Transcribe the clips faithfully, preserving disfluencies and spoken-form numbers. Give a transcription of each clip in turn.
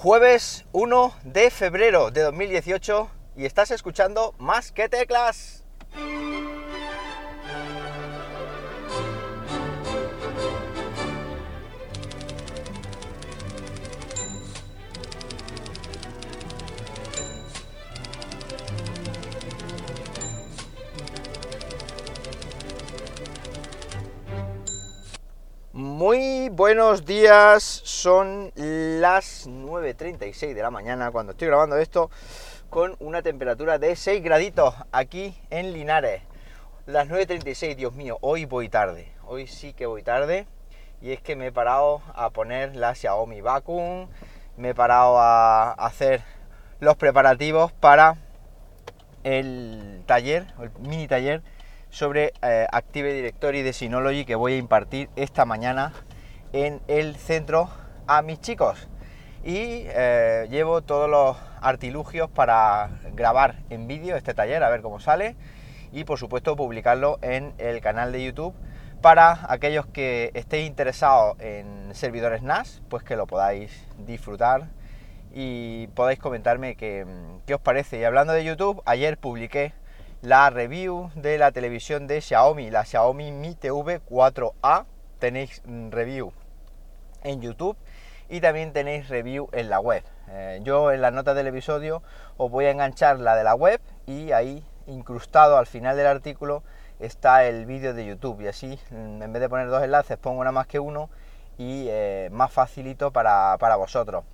Jueves uno de febrero de dos mil dieciocho y estás escuchando Más que Teclas. Muy buenos días, son las nueve treinta y seis de la mañana cuando estoy grabando esto, con una temperatura de seis graditos aquí en Linares. Las nueve treinta y seis, Dios mío, hoy voy tarde, hoy sí que voy tarde, y es que me he parado a poner la Xiaomi Vacuum, me he parado a hacer los preparativos para el taller, el mini taller sobre eh, Active Directory de Synology que voy a impartir esta mañana en el centro a mis chicos, y eh, llevo todos los artilugios para grabar en vídeo este taller, a ver cómo sale, y por supuesto publicarlo en el canal de YouTube para aquellos que estéis interesados en servidores N A S, pues que lo podáis disfrutar y podáis comentarme qué, qué os parece. Y hablando de YouTube, ayer publiqué la review de la televisión de Xiaomi, la Xiaomi Mi T V cuatro A. Tenéis review en YouTube y también tenéis review en la web. Eh, yo en las notas del episodio os voy a enganchar la de la web, y ahí incrustado al final del artículo está el vídeo de YouTube, y así en vez de poner dos enlaces pongo nada más que uno, y eh, más facilito para, para vosotros.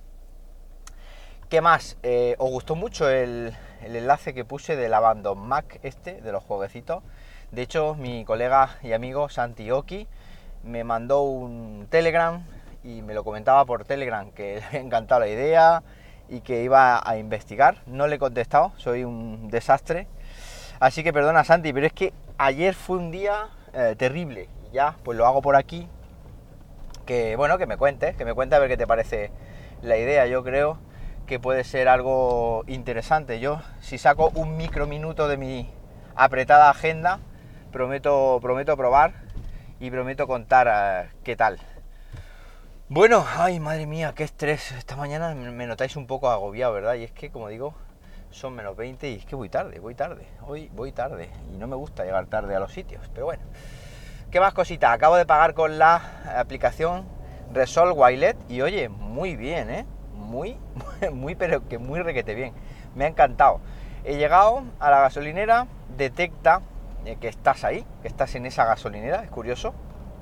¿Qué más? Eh, ¿Os gustó mucho el, el enlace que puse del Abandon Mac este, de los jueguecitos? De hecho, mi colega y amigo Santi Oki me mandó un Telegram y me lo comentaba por Telegram que le había encantado la idea y que iba a investigar. No le he contestado, soy un desastre. Así que perdona, Santi, pero es que ayer fue un día eh, terrible. Y ya, pues lo hago por aquí. Que bueno, que me cuentes, que me cuentes a ver qué te parece la idea. Yo creo que puede ser algo interesante. Yo, si saco un micro minuto de mi apretada agenda, prometo, prometo probar y prometo contar uh, qué tal. Bueno, ay, madre mía, qué estrés. Esta mañana me notáis un poco agobiado, ¿verdad? Y es que, como digo, son menos veinte y es que voy tarde, voy tarde. Hoy voy tarde y no me gusta llegar tarde a los sitios, pero bueno. ¿Qué más cositas? Acabo de pagar con la aplicación Resolve Wallet y oye, muy bien, ¿eh? Muy, muy, pero que muy requete bien. Me ha encantado. He llegado a la gasolinera, detecta eh, que estás ahí, que estás en esa gasolinera, es curioso.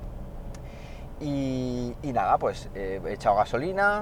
Y, y nada, pues eh, he echado gasolina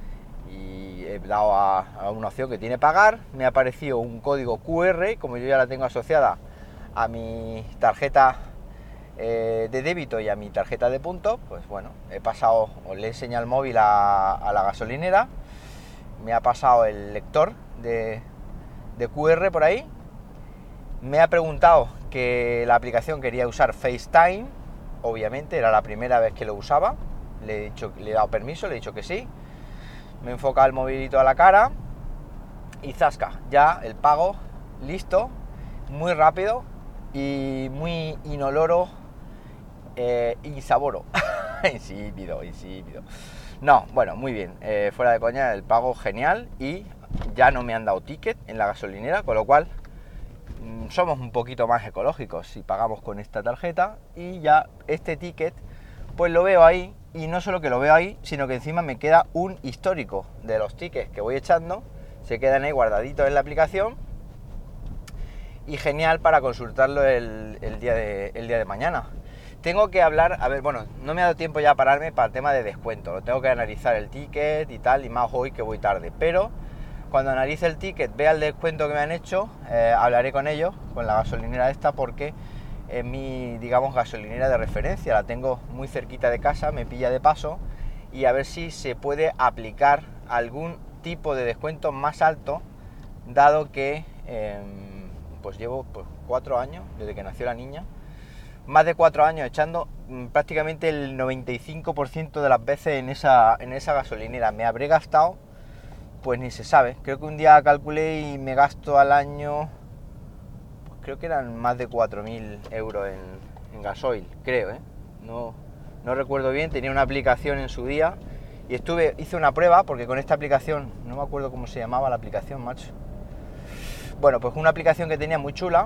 y he dado a, a una opción que tiene pagar. Me ha aparecido un código Q R, como yo ya la tengo asociada a mi tarjeta eh, de débito y a mi tarjeta de puntos, pues bueno, he pasado, o le he enseñado el móvil a, a la gasolinera. Me ha pasado el lector de, de Q R por ahí. Me ha preguntado que la aplicación quería usar FaceTime. Obviamente, era la primera vez que lo usaba. Le he dicho, le he dado permiso, le he dicho que sí. Me he enfocado el movilito a la cara. Y zasca, ya el pago listo. Muy rápido y muy inoloro. Eh, insaboro. insípido, insípido. No, bueno, muy bien, eh, fuera de coña, el pago genial, y ya no me han dado ticket en la gasolinera, con lo cual mmm, somos un poquito más ecológicos si pagamos con esta tarjeta, y ya este ticket pues lo veo ahí, y no solo que lo veo ahí, sino que encima me queda un histórico de los tickets que voy echando, se quedan ahí guardaditos en la aplicación, y genial para consultarlo el, el, día de, el día de mañana. Tengo que hablar, a ver, bueno, no me ha dado tiempo ya a pararme para el tema de descuento, lo tengo que analizar el ticket y tal, y más hoy que voy tarde, pero cuando analice el ticket, vea el descuento que me han hecho, eh, hablaré con ellos, con la gasolinera esta, porque es mi, digamos, gasolinera de referencia, la tengo muy cerquita de casa, me pilla de paso, y a ver si se puede aplicar algún tipo de descuento más alto, dado que eh, pues llevo pues, cuatro años, desde que nació la niña, más de cuatro años echando mmm, prácticamente el noventa y cinco por ciento de las veces en esa, en esa gasolinera. Me habré gastado, pues ni se sabe, creo que un día calculé y me gasto al año, pues creo que eran más de cuatro mil euros en, en gasoil, creo, ¿eh? No, no recuerdo bien, tenía una aplicación en su día y estuve, hice una prueba, porque con esta aplicación, no me acuerdo cómo se llamaba la aplicación, macho. Bueno, pues una aplicación que tenía muy chula,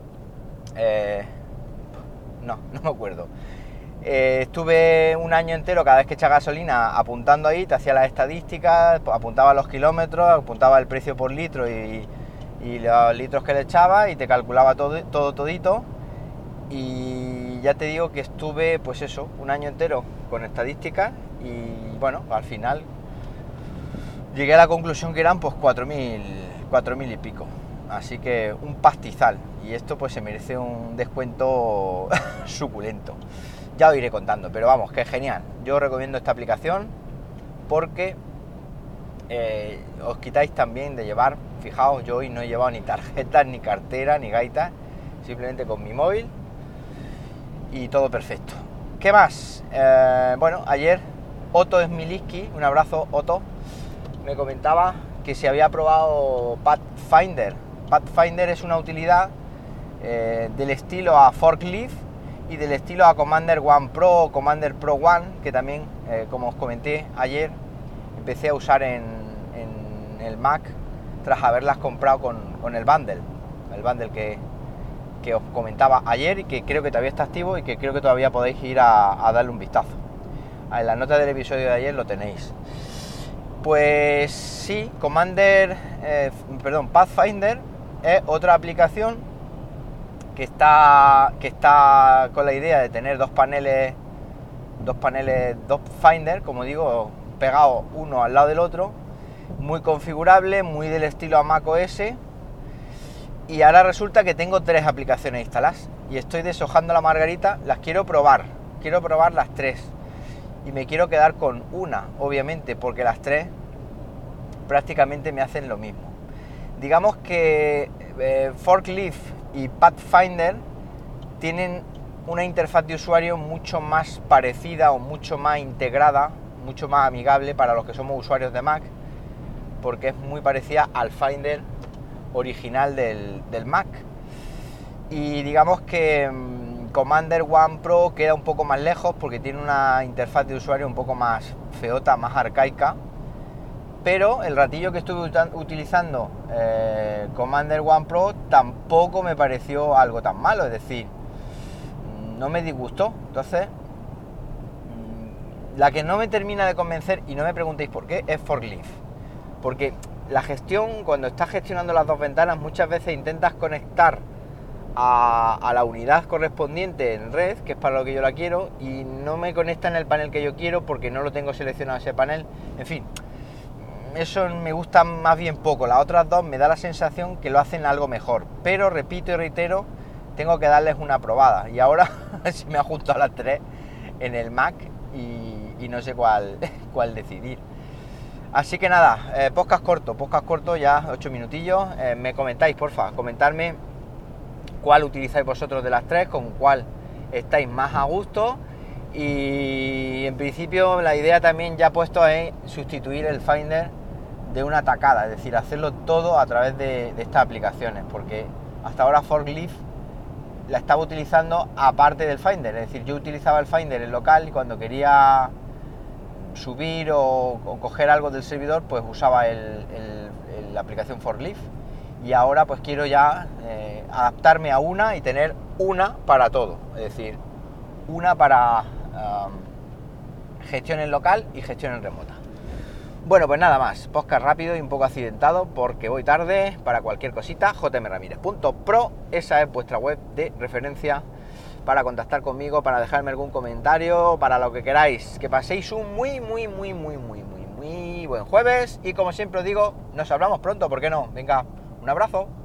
eh, no, no me acuerdo. Eh, estuve un año entero, cada vez que echaba gasolina, apuntando ahí, te hacía las estadísticas, apuntaba los kilómetros, apuntaba el precio por litro y, y los litros que le echaba, y te calculaba todo, todo todito. Y ya te digo que estuve, pues eso, un año entero con estadísticas, y bueno, al final llegué a la conclusión que eran pues cuatro mil y pico. Así que un pastizal, y esto pues se merece un descuento suculento. Ya os iré contando, pero vamos, que genial. Yo os recomiendo esta aplicación porque eh, os quitáis también de llevar, fijaos, yo hoy no he llevado ni tarjetas, ni cartera, ni gaitas, simplemente con mi móvil y todo perfecto. ¿Qué más? Eh, bueno, ayer Otto Smiliski, un abrazo Otto, me comentaba que se había probado Pathfinder. Pathfinder es una utilidad eh, del estilo a Forklift y del estilo a Commander One Pro o Commander Pro One, que también, eh, como os comenté ayer, empecé a usar en, en el Mac tras haberlas comprado con, con el bundle, el bundle que, que os comentaba ayer y que creo que todavía está activo y que creo que todavía podéis ir a, a darle un vistazo. En la nota del episodio de ayer lo tenéis. Pues sí, Commander, eh, perdón, Pathfinder es otra aplicación que está, que está con la idea de tener dos paneles, dos paneles, dos Finder, como digo, pegados uno al lado del otro, muy configurable, muy del estilo a macOS. Y ahora resulta que tengo tres aplicaciones instaladas y estoy deshojando la margarita, las quiero probar, quiero probar las tres. Y me quiero quedar con una, obviamente, porque las tres prácticamente me hacen lo mismo. Digamos que eh, Forklift y Pathfinder tienen una interfaz de usuario mucho más parecida o mucho más integrada, mucho más amigable para los que somos usuarios de Mac, porque es muy parecida al Finder original del, del Mac. Y digamos que um, Commander One Pro queda un poco más lejos porque tiene una interfaz de usuario un poco más feota, más arcaica, pero el ratillo que estuve utilizando eh, Commander One Pro tampoco me pareció algo tan malo, es decir, no me disgustó. Entonces, la que no me termina de convencer, y no me preguntéis por qué, es Forklift, porque la gestión, cuando estás gestionando las dos ventanas, muchas veces intentas conectar a, a la unidad correspondiente en red, que es para lo que yo la quiero, y no me conecta en el panel que yo quiero porque no lo tengo seleccionado ese panel. En fin, eso me gusta más bien poco. Las otras dos me da la sensación que lo hacen algo mejor, pero repito y reitero, tengo que darles una probada, y ahora se me ha juntado las tres en el Mac y, y no sé cuál, cuál decidir. Así que nada, eh, podcast corto, podcast corto, ya ocho minutillos. Eh, me comentáis, porfa, comentarme cuál utilizáis vosotros de las tres, con cuál estáis más a gusto. Y en principio la idea también ya puesto es sustituir el Finder de una tacada, es decir, hacerlo todo a través de, de estas aplicaciones, porque hasta ahora Forklift la estaba utilizando aparte del Finder, es decir, yo utilizaba el Finder en local y cuando quería subir o, o coger algo del servidor, pues usaba el, el, el, la aplicación Forklift, y ahora pues quiero ya eh, adaptarme a una y tener una para todo, es decir, una para um, gestión en local y gestión en remota. Bueno, pues nada más, podcast rápido y un poco accidentado porque voy tarde. Para cualquier cosita, j m ramírez punto pro, esa es vuestra web de referencia para contactar conmigo, para dejarme algún comentario, para lo que queráis. Que paséis un muy, muy, muy, muy, muy, muy, muy buen jueves y como siempre os digo, nos hablamos pronto, ¿por qué no? Venga, un abrazo.